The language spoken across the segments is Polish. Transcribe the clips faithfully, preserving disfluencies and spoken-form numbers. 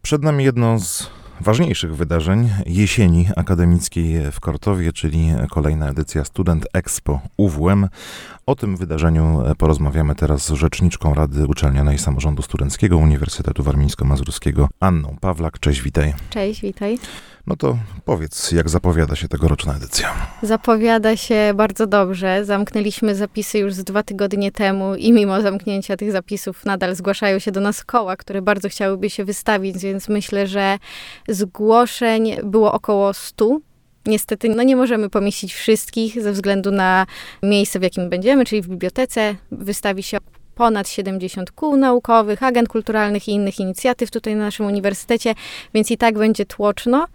Przed nami jedno z ważniejszych wydarzeń jesieni akademickiej w Kortowie, czyli kolejna edycja Student Expo U W M. O tym wydarzeniu porozmawiamy teraz z rzeczniczką Rady Uczelnianej Samorządu Studenckiego Uniwersytetu Warmińsko-Mazurskiego Anną Pawlak. Cześć, witaj. Cześć, witaj. No to powiedz, jak zapowiada się tegoroczna edycja? Zapowiada się bardzo dobrze. Zamknęliśmy zapisy już z dwa tygodnie temu i mimo zamknięcia tych zapisów nadal zgłaszają się do nas koła, które bardzo chciałyby się wystawić, więc myślę, że zgłoszeń było około stu. Niestety no nie możemy pomieścić wszystkich ze względu na miejsce, w jakim będziemy, czyli w bibliotece. Wystawi się ponad siedemdziesiąt kół naukowych, agent kulturalnych i innych inicjatyw tutaj na naszym uniwersytecie, więc i tak będzie tłoczno.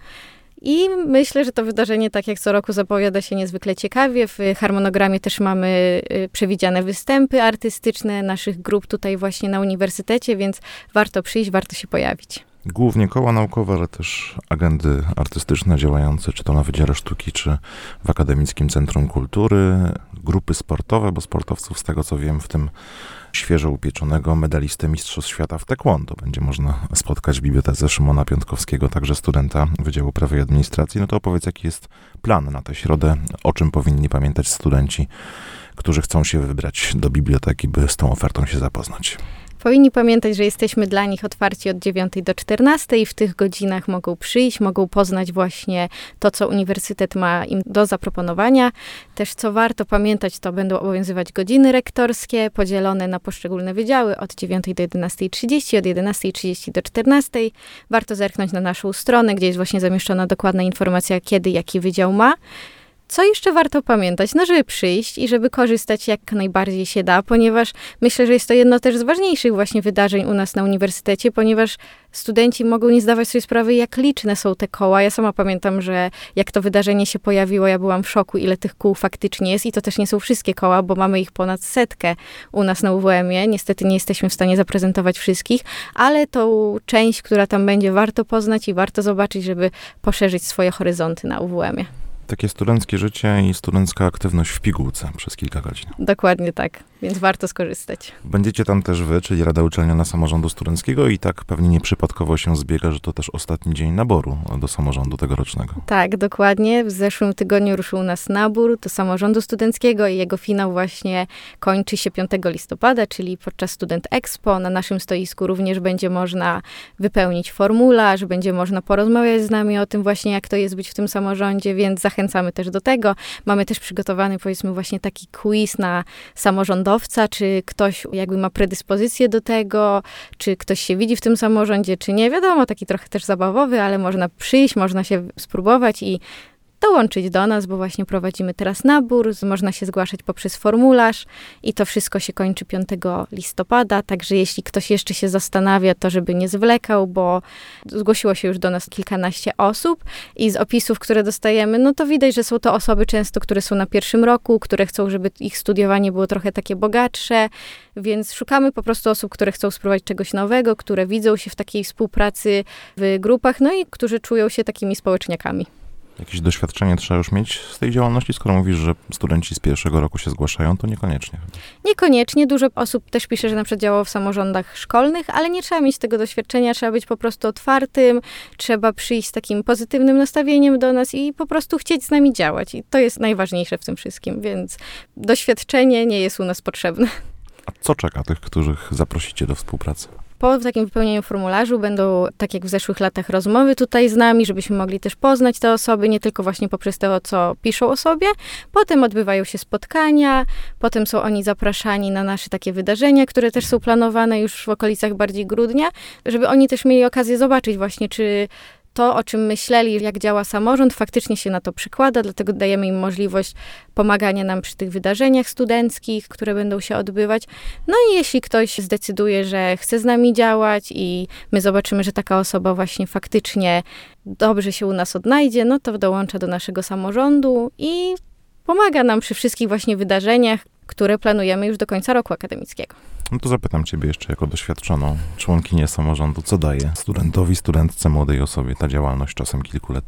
I myślę, że to wydarzenie, tak jak co roku, zapowiada się niezwykle ciekawie. W harmonogramie też mamy przewidziane występy artystyczne naszych grup tutaj właśnie na uniwersytecie, więc warto przyjść, warto się pojawić. Głównie koła naukowe, ale też agendy artystyczne działające, czy to na Wydziale Sztuki, czy w Akademickim Centrum Kultury, grupy sportowe, bo sportowców, z tego co wiem, w tym świeżo upieczonego medalistę Mistrzostw Świata w taekwondo będzie można spotkać w Bibliotece Szymona Piątkowskiego, także studenta Wydziału Prawa i Administracji. No to opowiedz, jaki jest plan na tę środę, o czym powinni pamiętać studenci, którzy chcą się wybrać do biblioteki, by z tą ofertą się zapoznać. Powinni pamiętać, że jesteśmy dla nich otwarci od dziewiątej do czternastej i w tych godzinach mogą przyjść, mogą poznać właśnie to, co uniwersytet ma im do zaproponowania. Też co warto pamiętać, to będą obowiązywać godziny rektorskie podzielone na poszczególne wydziały od dziewiątej do jedenastej trzydzieści, od jedenastej trzydzieści do czternastej. Warto zerknąć na naszą stronę, gdzie jest właśnie zamieszczona dokładna informacja, kiedy jaki wydział ma. Co jeszcze warto pamiętać? No, żeby przyjść i żeby korzystać jak najbardziej się da, ponieważ myślę, że jest to jedno też z ważniejszych właśnie wydarzeń u nas na uniwersytecie, ponieważ studenci mogą nie zdawać sobie sprawy, jak liczne są te koła. Ja sama pamiętam, że jak to wydarzenie się pojawiło, ja byłam w szoku, ile tych kół faktycznie jest i to też nie są wszystkie koła, bo mamy ich ponad setkę u nas na U W M-ie. Niestety nie jesteśmy w stanie zaprezentować wszystkich, ale tą część, która tam będzie, warto poznać i warto zobaczyć, żeby poszerzyć swoje horyzonty na U W M-ie. Takie studenckie życie i studencka aktywność w pigułce przez kilka godzin. Dokładnie tak, więc warto skorzystać. Będziecie tam też wy, czyli Rada Uczelniana Samorządu Studenckiego i tak pewnie nieprzypadkowo się zbiega, że to też ostatni dzień naboru do samorządu tegorocznego. Tak, dokładnie. W zeszłym tygodniu ruszył u nas nabór do samorządu studenckiego i jego finał właśnie kończy się piątego listopada, czyli podczas Student Expo. Na naszym stoisku również będzie można wypełnić formularz, będzie można porozmawiać z nami o tym właśnie, jak to jest być w tym samorządzie, więc zachęcamy Zachęcamy też do tego. Mamy też przygotowany, powiedzmy, właśnie taki quiz na samorządowca, czy ktoś jakby ma predyspozycję do tego, czy ktoś się widzi w tym samorządzie, czy nie. Wiadomo, taki trochę też zabawowy, ale można przyjść, można się spróbować i dołączyć do nas, bo właśnie prowadzimy teraz nabór, można się zgłaszać poprzez formularz i to wszystko się kończy piątego listopada, także jeśli ktoś jeszcze się zastanawia, to żeby nie zwlekał, bo zgłosiło się już do nas kilkanaście osób i z opisów, które dostajemy, no to widać, że są to osoby często, które są na pierwszym roku, które chcą, żeby ich studiowanie było trochę takie bogatsze, więc szukamy po prostu osób, które chcą spróbować czegoś nowego, które widzą się w takiej współpracy w grupach, no i którzy czują się takimi społeczniakami. Jakieś doświadczenie trzeba już mieć z tej działalności? Skoro mówisz, że studenci z pierwszego roku się zgłaszają, to niekoniecznie. Niekoniecznie. Dużo osób też pisze, że na przykład działało w samorządach szkolnych, ale nie trzeba mieć tego doświadczenia, trzeba być po prostu otwartym, trzeba przyjść z takim pozytywnym nastawieniem do nas i po prostu chcieć z nami działać. I to jest najważniejsze w tym wszystkim, więc doświadczenie nie jest u nas potrzebne. A co czeka tych, których zaprosicie do współpracy? Po takim wypełnieniu formularzu będą, tak jak w zeszłych latach, rozmowy tutaj z nami, żebyśmy mogli też poznać te osoby, nie tylko właśnie poprzez to, co piszą o sobie. Potem odbywają się spotkania, potem są oni zapraszani na nasze takie wydarzenia, które też są planowane już w okolicach bardziej grudnia, żeby oni też mieli okazję zobaczyć właśnie, czy to, o czym myśleli, jak działa samorząd, faktycznie się na to przykłada, dlatego dajemy im możliwość pomagania nam przy tych wydarzeniach studenckich, które będą się odbywać. No i jeśli ktoś zdecyduje, że chce z nami działać i my zobaczymy, że taka osoba właśnie faktycznie dobrze się u nas odnajdzie, no to dołącza do naszego samorządu i pomaga nam przy wszystkich właśnie wydarzeniach, które planujemy już do końca roku akademickiego. No to zapytam ciebie jeszcze jako doświadczoną członkinię samorządu, co daje studentowi, studentce, młodej osobie ta działalność czasem kilkuletnia?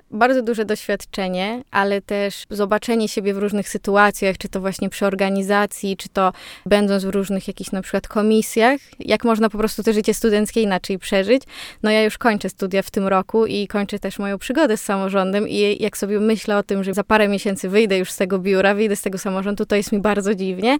bardzo duże doświadczenie, ale też zobaczenie siebie w różnych sytuacjach, czy to właśnie przy organizacji, czy to będąc w różnych jakichś na przykład komisjach, jak można po prostu to życie studenckie inaczej przeżyć. No ja już kończę studia w tym roku i kończę też moją przygodę z samorządem i jak sobie myślę o tym, że za parę miesięcy wyjdę już z tego biura, wyjdę z tego samorządu, to jest mi bardzo dziwnie,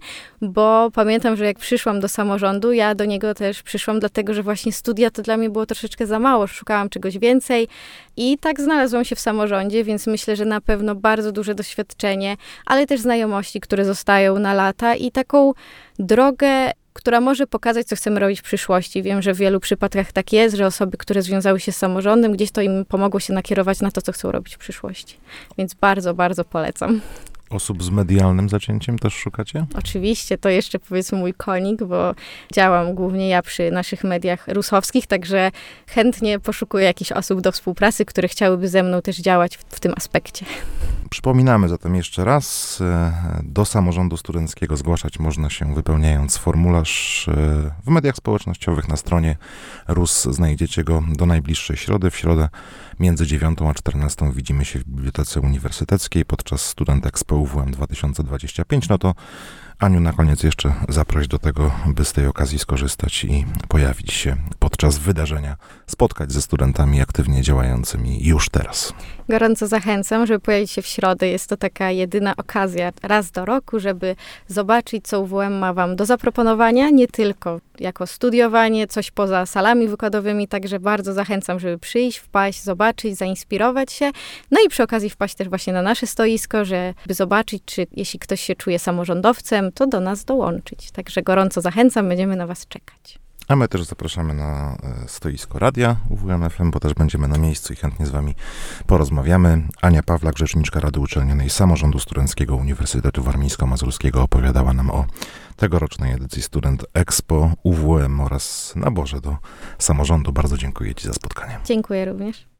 bo pamiętam, że jak przyszłam do samorządu, ja do niego też przyszłam dlatego, że właśnie studia to dla mnie było troszeczkę za mało, szukałam czegoś więcej i tak znalazłam się w samorządzie, więc myślę, że na pewno bardzo duże doświadczenie, ale też znajomości, które zostają na lata i taką drogę, która może pokazać, co chcemy robić w przyszłości. Wiem, że w wielu przypadkach tak jest, że osoby, które związały się z samorządem, gdzieś to im pomogło się nakierować na to, co chcą robić w przyszłości. Więc bardzo, bardzo polecam. Osób z medialnym zacięciem też szukacie? Oczywiście, to jeszcze powiedzmy mój konik, bo działam głównie ja przy naszych mediach rusowskich, także chętnie poszukuję jakichś osób do współpracy, które chciałyby ze mną też działać w, w tym aspekcie. Przypominamy zatem jeszcze raz, do samorządu studenckiego zgłaszać można się wypełniając formularz w mediach społecznościowych na stronie R U S. Znajdziecie go do najbliższej środy. W środę między dziewiątą a czternastą widzimy się w Bibliotece Uniwersyteckiej podczas Student Expo U W M dwa tysiące dwadzieścia pięć. No to Aniu, na koniec jeszcze zaproś do tego, by z tej okazji skorzystać i pojawić się podczas wydarzenia, spotkać ze studentami aktywnie działającymi już teraz. Gorąco zachęcam, żeby pojawić się w środę. Jest to taka jedyna okazja raz do roku, żeby zobaczyć, co U W M ma wam do zaproponowania, nie tylko jako studiowanie, coś poza salami wykładowymi, także bardzo zachęcam, żeby przyjść, wpaść, zobaczyć, zainspirować się, no i przy okazji wpaść też właśnie na nasze stoisko, żeby zobaczyć, czy jeśli ktoś się czuje samorządowcem, to do nas dołączyć. Także gorąco zachęcam, będziemy na was czekać. A my też zapraszamy na stoisko radia U W M F M, bo też będziemy na miejscu i chętnie z wami porozmawiamy. Ania Pawlak, rzeczniczka Rady Uczelnianej Samorządu Studenckiego Uniwersytetu Warmińsko-Mazurskiego, opowiadała nam o tegorocznej edycji Student Expo U W M oraz naborze do samorządu. Bardzo dziękuję ci za spotkanie. Dziękuję również.